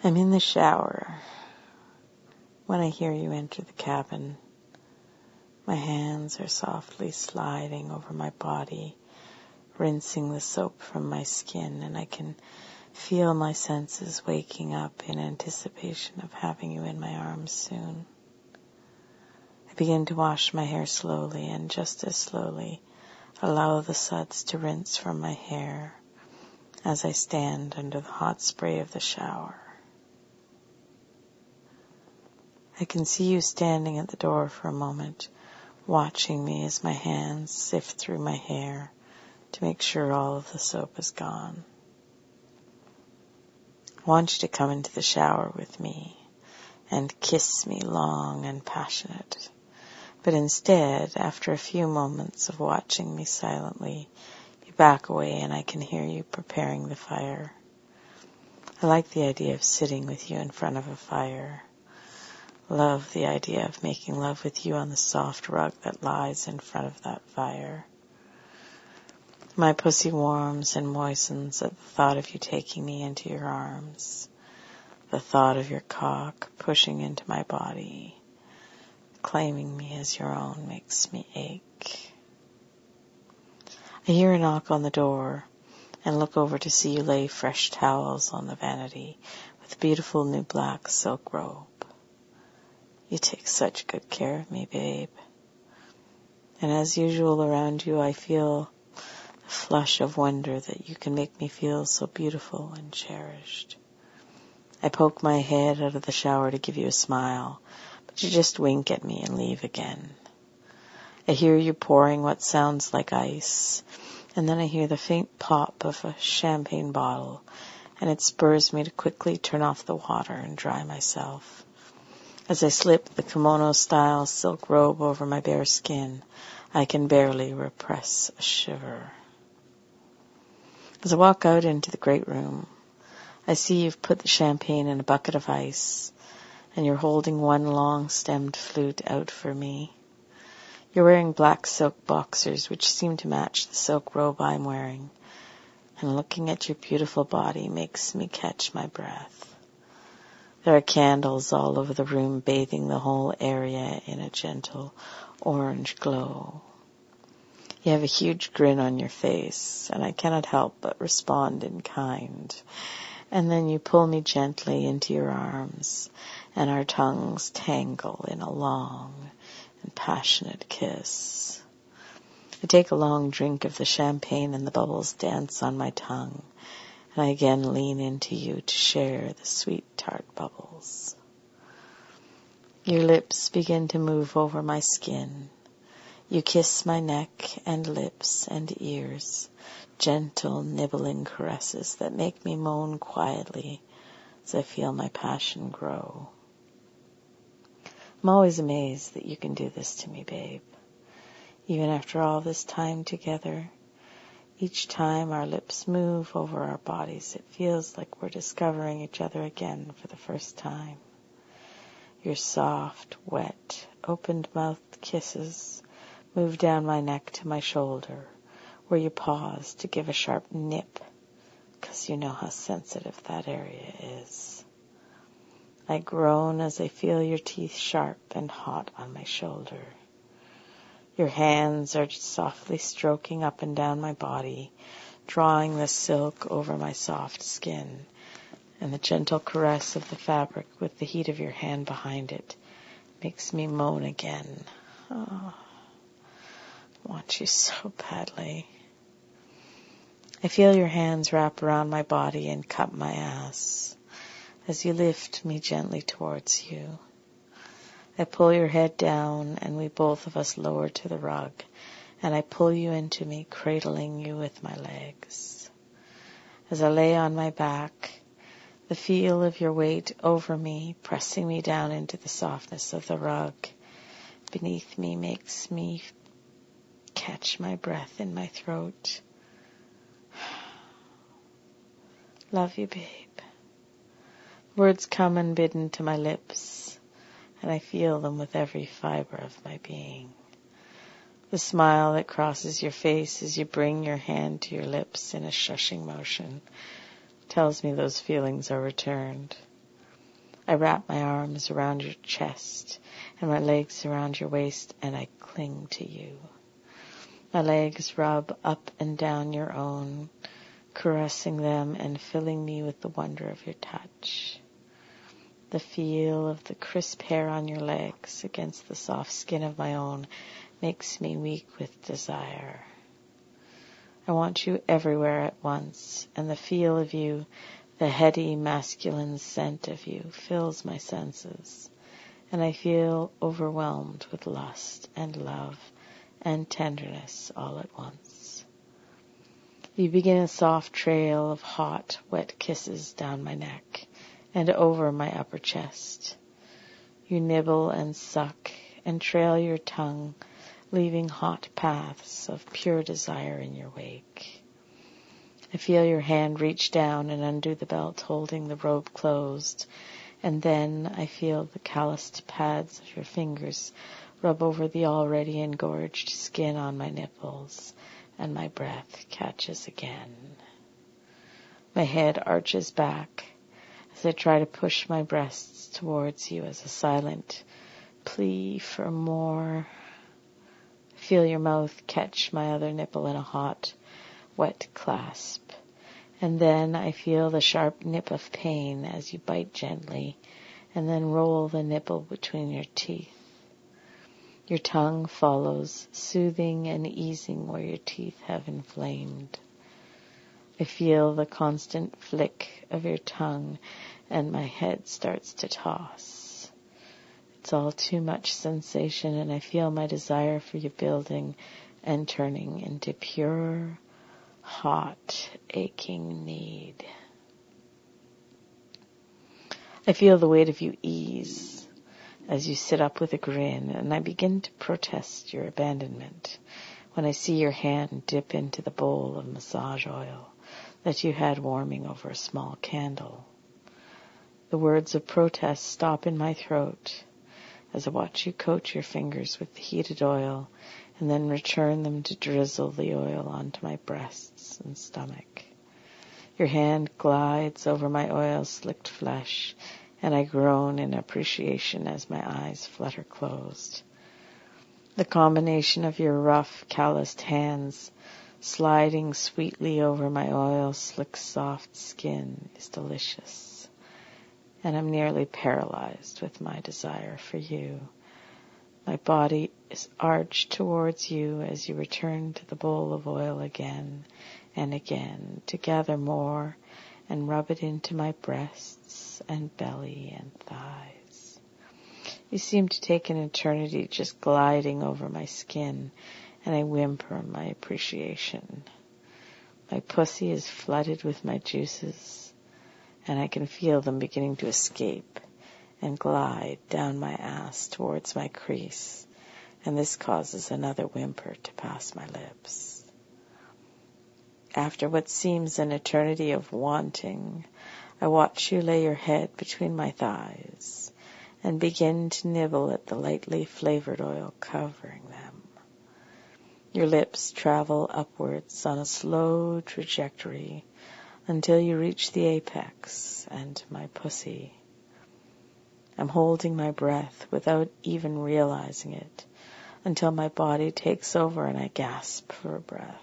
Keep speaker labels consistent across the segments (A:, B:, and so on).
A: I'm in the shower when I hear you enter the cabin. My hands are softly sliding over my body, rinsing the soap from my skin, and I can feel my senses waking up in anticipation of having you in my arms soon. I begin to wash my hair slowly, and just as slowly allow the suds to rinse from my hair as I stand under the hot spray of the shower. I can see you standing at the door for a moment, watching me as my hands sift through my hair to make sure all of the soap is gone. I want you to come into the shower with me and kiss me long and passionate. But instead, after a few moments of watching me silently, you back away and I can hear you preparing the fire. I like the idea of sitting with you in front of a fire. Love the idea of making love with you on the soft rug that lies in front of that fire. My pussy warms and moistens at the thought of you taking me into your arms. The thought of your cock pushing into my body, claiming me as your own, makes me ache. I hear a knock on the door and look over to see you lay fresh towels on the vanity with a beautiful new black silk robe. You take such good care of me, babe. And as usual around you, I feel a flush of wonder that you can make me feel so beautiful and cherished. I poke my head out of the shower to give you a smile, but you just wink at me and leave again. I hear you pouring what sounds like ice, and then I hear the faint pop of a champagne bottle, and it spurs me to quickly turn off the water and dry myself. As I slip the kimono-style silk robe over my bare skin, I can barely repress a shiver. As I walk out into the great room, I see you've put the champagne in a bucket of ice, and you're holding one long-stemmed flute out for me. You're wearing black silk boxers, which seem to match the silk robe I'm wearing, and looking at your beautiful body makes me catch my breath. There are candles all over the room, bathing the whole area in a gentle orange glow. You have a huge grin on your face, and I cannot help but respond in kind. And then you pull me gently into your arms, and our tongues tangle in a long and passionate kiss. I take a long drink of the champagne, and the bubbles dance on my tongue. And I again lean into you to share the sweet tart bubbles. Your lips begin to move over my skin. You kiss my neck and lips and ears, gentle nibbling caresses that make me moan quietly as I feel my passion grow. I'm always amazed that you can do this to me, babe. Even after all this time together, each time our lips move over our bodies, it feels like we're discovering each other again for the first time. Your soft, wet, opened-mouthed kisses move down my neck to my shoulder, where you pause to give a sharp nip, because you know how sensitive that area is. I groan as I feel your teeth sharp and hot on my shoulder. Your hands are softly stroking up and down my body, drawing the silk over my soft skin, and the gentle caress of the fabric with the heat of your hand behind it makes me moan again. Oh, I want you so badly. I feel your hands wrap around my body and cup my ass as you lift me gently towards you. I pull your head down, and we both of us lower to the rug, and I pull you into me, cradling you with my legs. As I lay on my back, the feel of your weight over me, pressing me down into the softness of the rug beneath me, makes me catch my breath in my throat. Love you, babe. Words come unbidden to my lips, and I feel them with every fiber of my being. The smile that crosses your face as you bring your hand to your lips in a shushing motion tells me those feelings are returned. I wrap my arms around your chest and my legs around your waist, and I cling to you. My legs rub up and down your own, caressing them and filling me with the wonder of your touch. The feel of the crisp hair on your legs against the soft skin of my own makes me weak with desire. I want you everywhere at once, and the feel of you, the heady masculine scent of you, fills my senses, and I feel overwhelmed with lust and love and tenderness all at once. You begin a soft trail of hot, wet kisses down my neck and over my upper chest. You nibble and suck and trail your tongue, leaving hot paths of pure desire in your wake. I feel your hand reach down and undo the belt holding the robe closed, and then I feel the calloused pads of your fingers rub over the already engorged skin on my nipples, and my breath catches again. My head arches back as I try to push my breasts towards you as a silent plea for more. I feel your mouth catch my other nipple in a hot, wet clasp, and then I feel the sharp nip of pain as you bite gently and then roll the nipple between your teeth. Your tongue follows, soothing and easing where your teeth have inflamed. I feel the constant flick of your tongue and my head starts to toss. It's all too much sensation, and I feel my desire for you building and turning into pure, hot, aching need. I feel the weight of you ease as you sit up with a grin, and I begin to protest your abandonment when I see your hand dip into the bowl of massage oil that you had warming over a small candle. The words of protest stop in my throat as I watch you coat your fingers with the heated oil and then return them to drizzle the oil onto my breasts and stomach. Your hand glides over my oil-slicked flesh, and I groan in appreciation as my eyes flutter closed. The combination of your rough, calloused hands sliding sweetly over my oil-slick, soft skin is delicious, and I'm nearly paralyzed with my desire for you. My body is arched towards you as you return to the bowl of oil again and again to gather more and rub it into my breasts and belly and thighs. You seem to take an eternity just gliding over my skin, and I whimper my appreciation. My pussy is flooded with my juices, and I can feel them beginning to escape and glide down my ass towards my crease, and this causes another whimper to pass my lips. After what seems an eternity of wanting, I watch you lay your head between my thighs and begin to nibble at the lightly flavored oil covering them. Your lips travel upwards on a slow trajectory until you reach the apex and my pussy. I'm holding my breath without even realizing it until my body takes over and I gasp for a breath.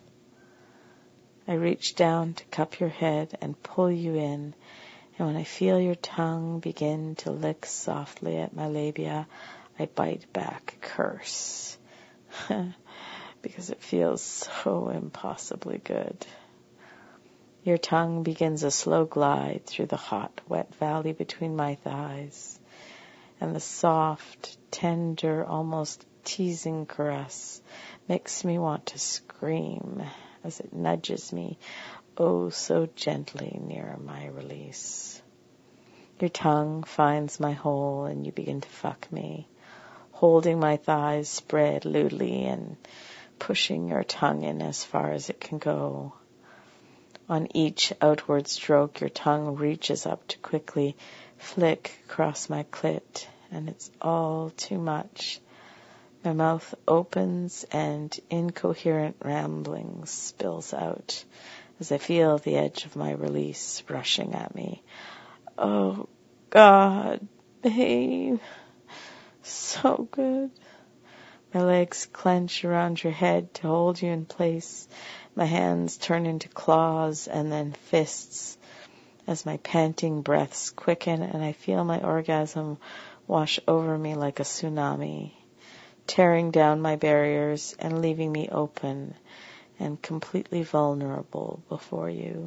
A: I reach down to cup your head and pull you in, and when I feel your tongue begin to lick softly at my labia, I bite back a curse because it feels so impossibly good. Your tongue begins a slow glide through the hot, wet valley between my thighs, and the soft, tender, almost teasing caress makes me want to scream as it nudges me oh so gently near my release. Your tongue finds my hole and you begin to fuck me, holding my thighs spread lewdly and pushing your tongue in as far as it can go. On each outward stroke, your tongue reaches up to quickly flick across my clit, and it's all too much. My mouth opens and incoherent rambling spills out as I feel the edge of my release rushing at me. Oh, God, babe. So good. My legs clench around your head to hold you in place. My hands turn into claws and then fists as my panting breaths quicken and I feel my orgasm wash over me like a tsunami, tearing down my barriers and leaving me open and completely vulnerable before you.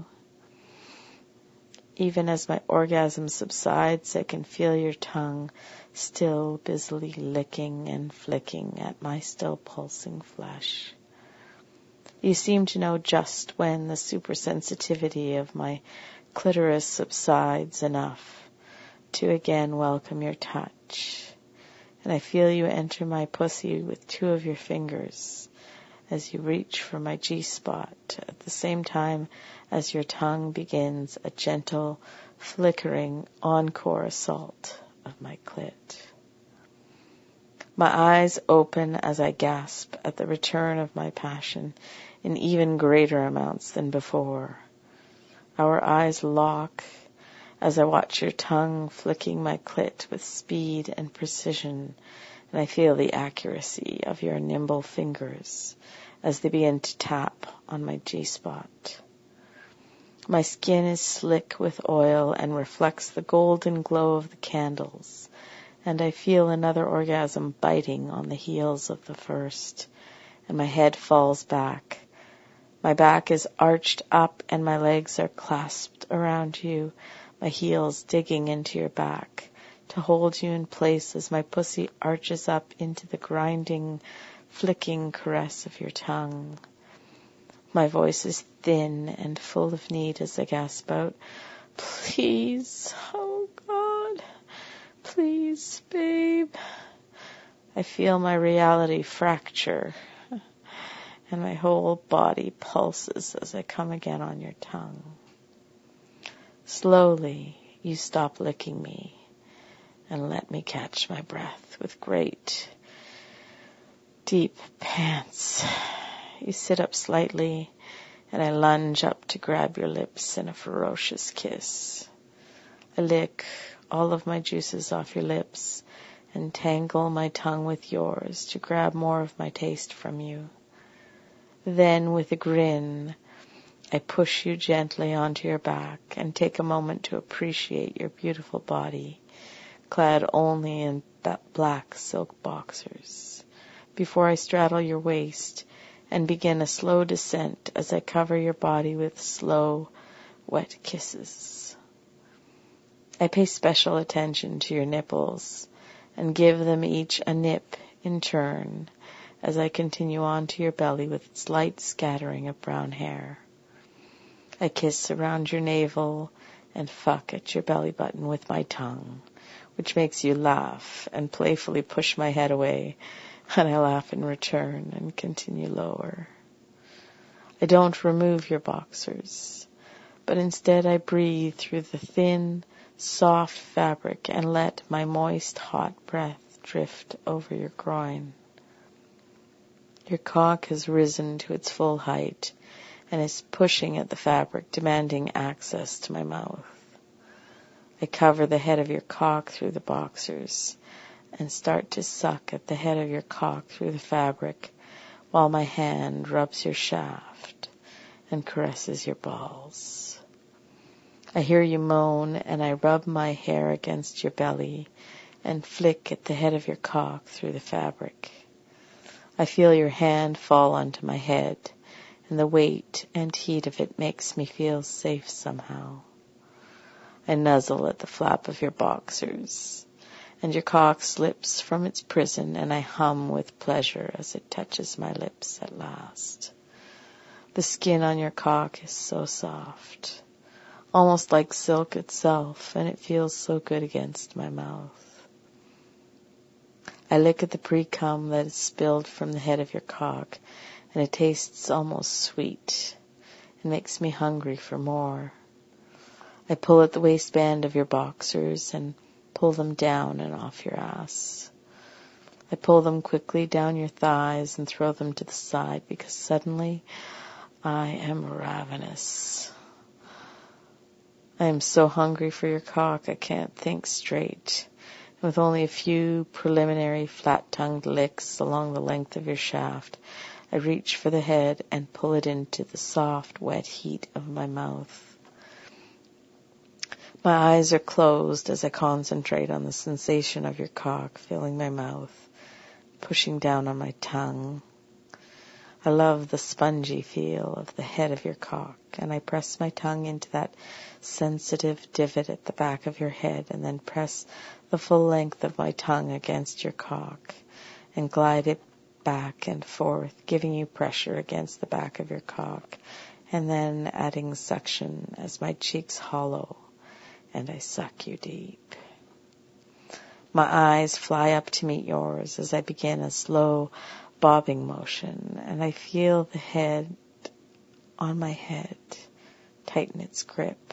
A: Even as my orgasm subsides, I can feel your tongue still busily licking and flicking at my still pulsing flesh. You seem to know just when the supersensitivity of my clitoris subsides enough to again welcome your touch. And I feel you enter my pussy with 2 of your fingers as you reach for my G-spot at the same time as your tongue begins a gentle, flickering encore assault of my clit. My eyes open as I gasp at the return of my passion in even greater amounts than before. Our eyes lock as I watch your tongue flicking my clit with speed and precision, and I feel the accuracy of your nimble fingers as they begin to tap on my G-spot. My skin is slick with oil and reflects the golden glow of the candles, and I feel another orgasm biting on the heels of the first, and my head falls back. My back is arched up and my legs are clasped around you, my heels digging into your back to hold you in place as my pussy arches up into the grinding, flicking caress of your tongue. My voice is thin and full of need as I gasp out, "Please, oh God, please, babe." I feel my reality fracture, and my whole body pulses as I come again on your tongue. Slowly, you stop licking me and let me catch my breath with great, deep pants. You sit up slightly, and I lunge up to grab your lips in a ferocious kiss. I lick all of my juices off your lips and tangle my tongue with yours to grab more of my taste from you. Then, with a grin, I push you gently onto your back and take a moment to appreciate your beautiful body, clad only in black silk boxers, before I straddle your waist and begin a slow descent as I cover your body with slow, wet kisses. I pay special attention to your nipples and give them each a nip in turn as I continue on to your belly with its light scattering of brown hair. I kiss around your navel and fuck at your belly button with my tongue, which makes you laugh and playfully push my head away, and I laugh in return and continue lower. I don't remove your boxers, but instead I breathe through the thin, soft fabric and let my moist, hot breath drift over your groin. Your cock has risen to its full height and is pushing at the fabric, demanding access to my mouth. I cover the head of your cock through the boxers and start to suck at the head of your cock through the fabric while my hand rubs your shaft and caresses your balls. I hear you moan and I rub my hair against your belly and flick at the head of your cock through the fabric. I feel your hand fall onto my head, and the weight and heat of it makes me feel safe somehow. I nuzzle at the flap of your boxers, and your cock slips from its prison, and I hum with pleasure as it touches my lips at last. The skin on your cock is so soft, almost like silk itself, and it feels so good against my mouth. I lick at the pre-cum that is spilled from the head of your cock, and it tastes almost sweet. It makes me hungry for more. I pull at the waistband of your boxers and pull them down and off your ass. I pull them quickly down your thighs and throw them to the side because suddenly I am ravenous. I am so hungry for your cock I can't think straight. With only a few preliminary flat-tongued licks along the length of your shaft, I reach for the head and pull it into the soft, wet heat of my mouth. My eyes are closed as I concentrate on the sensation of your cock filling my mouth, pushing down on my tongue. I love the spongy feel of the head of your cock, and I press my tongue into that sensitive divot at the back of your head and then press the full length of my tongue against your cock and glide it back and forth, giving you pressure against the back of your cock and then adding suction as my cheeks hollow and I suck you deep. My eyes fly up to meet yours as I begin a slow bobbing motion, and I feel the head on my head tighten its grip.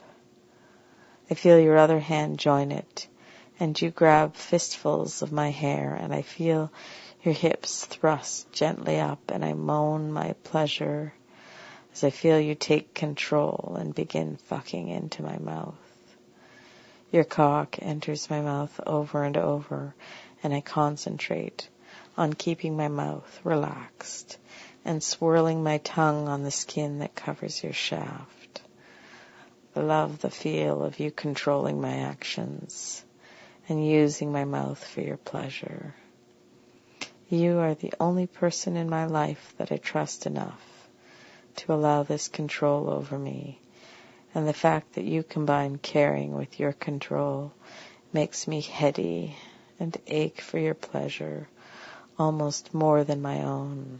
A: I feel your other hand join it, and you grab fistfuls of my hair, and I feel your hips thrust gently up, and I moan my pleasure as I feel you take control and begin fucking into my mouth. Your cock enters my mouth over and over, and I concentrate on keeping my mouth relaxed and swirling my tongue on the skin that covers your shaft. I love the feel of you controlling my actions and using my mouth for your pleasure. You are the only person in my life that I trust enough to allow this control over me. And the fact that you combine caring with your control makes me heady and ache for your pleasure almost more than my own.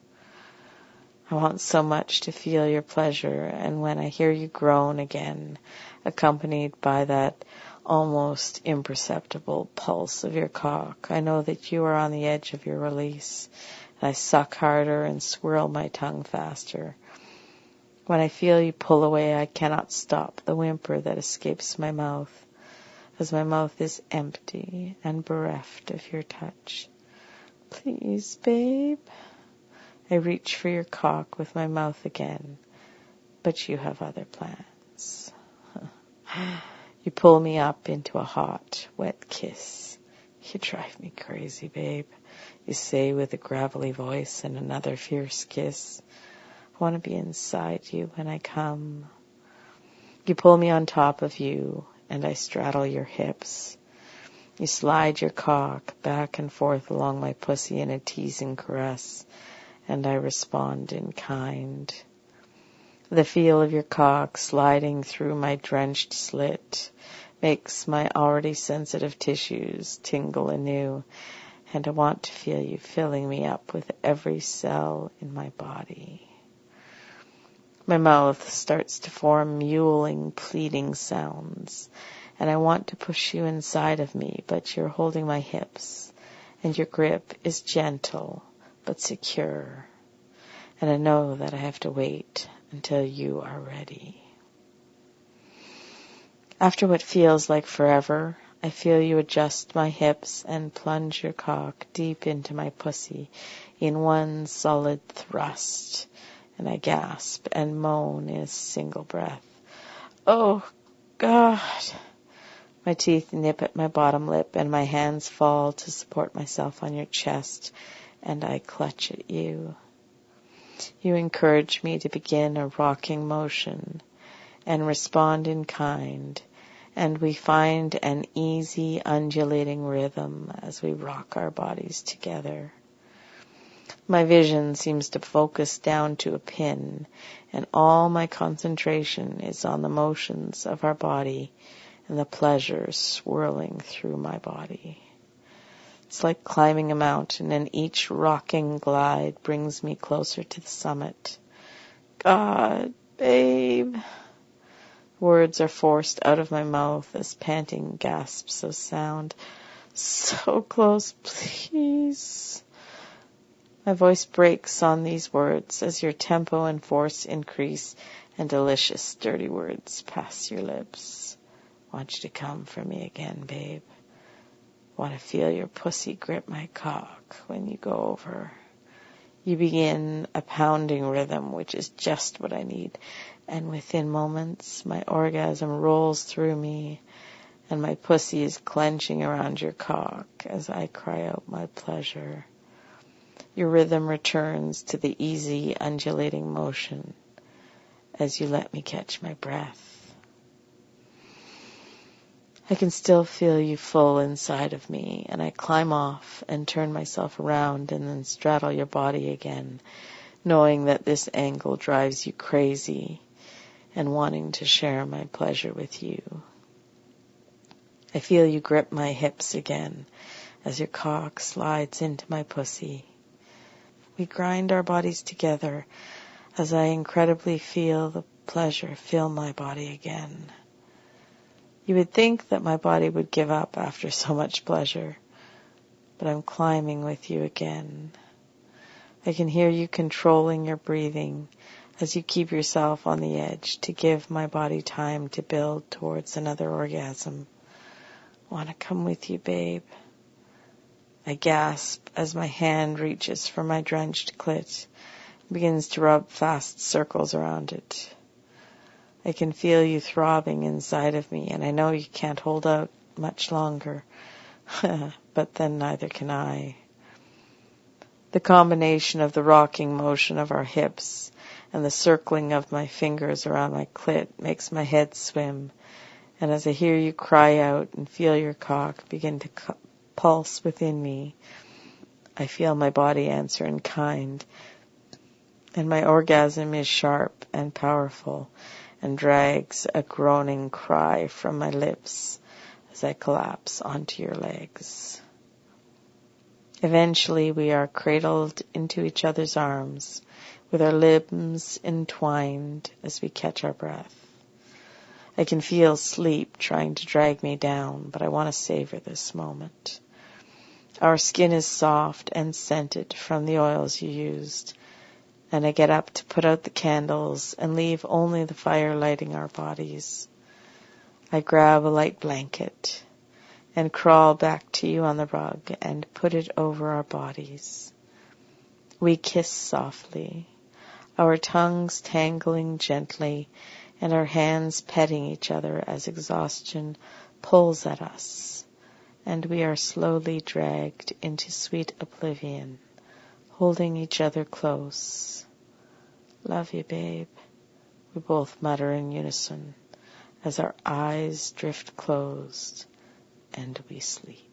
A: I want so much to feel your pleasure, and when I hear you groan again, accompanied by that almost imperceptible pulse of your cock, I know that you are on the edge of your release, and I suck harder and swirl my tongue faster. When I feel you pull away, I cannot stop the whimper that escapes my mouth, as my mouth is empty and bereft of your touch. Please, babe. I reach for your cock with my mouth again, but you have other plans. You pull me up into a hot, wet kiss. You drive me crazy, babe, you say with a gravelly voice and another fierce kiss. I want to be inside you when I come. You pull me on top of you, and I straddle your hips. You slide your cock back and forth along my pussy in a teasing caress, and I respond in kind. The feel of your cock sliding through my drenched slit makes my already sensitive tissues tingle anew, and I want to feel you filling me up with every cell in my body. My mouth starts to form mewling, pleading sounds, and I want to push you inside of me, but you're holding my hips, and your grip is gentle but secure, and I know that I have to wait until you are ready. After what feels like forever, I feel you adjust my hips and plunge your cock deep into my pussy in one solid thrust, and I gasp and moan in a single breath. Oh, God! My teeth nip at my bottom lip, and my hands fall to support myself on your chest, and I clutch at you. You encourage me to begin a rocking motion and respond in kind, and we find an easy, undulating rhythm as we rock our bodies together. My vision seems to focus down to a pin, and all my concentration is on the motions of our body and the pleasure swirling through my body. It's like climbing a mountain, and each rocking glide brings me closer to the summit. God, babe. Words are forced out of my mouth as panting gasps of sound. So close, please. My voice breaks on these words as your tempo and force increase and delicious, dirty words pass your lips. Want you to come for me again, babe. Want to feel your pussy grip my cock when you go over. You begin a pounding rhythm, which is just what I need. And within moments, my orgasm rolls through me, and my pussy is clenching around your cock as I cry out my pleasure. Your rhythm returns to the easy, undulating motion as you let me catch my breath. I can still feel you full inside of me, and I climb off and turn myself around and then straddle your body again, knowing that this angle drives you crazy and wanting to share my pleasure with you. I feel you grip my hips again as your cock slides into my pussy. We grind our bodies together as I incredibly feel the pleasure fill my body again. You would think that my body would give up after so much pleasure, but I'm climbing with you again. I can hear you controlling your breathing as you keep yourself on the edge to give my body time to build towards another orgasm. Want to come with you, babe? I gasp as my hand reaches for my drenched clit and begins to rub fast circles around it. I can feel you throbbing inside of me, and I know you can't hold out much longer, but then neither can I. The combination of the rocking motion of our hips and the circling of my fingers around my clit makes my head swim, and as I hear you cry out and feel your cock begin to pulse within me, I feel my body answer in kind, and my orgasm is sharp and powerful and drags a groaning cry from my lips as I collapse onto your legs. Eventually we are cradled into each other's arms with our limbs entwined as we catch our breath. I can feel sleep trying to drag me down, but I want to savor this moment. Our skin is soft and scented from the oils you used, and I get up to put out the candles and leave only the fire lighting our bodies. I grab a light blanket and crawl back to you on the rug and put it over our bodies. We kiss softly, our tongues tangling gently and our hands petting each other as exhaustion pulls at us, and we are slowly dragged into sweet oblivion, holding each other close. Love you, babe, we both mutter in unison as our eyes drift closed and we sleep.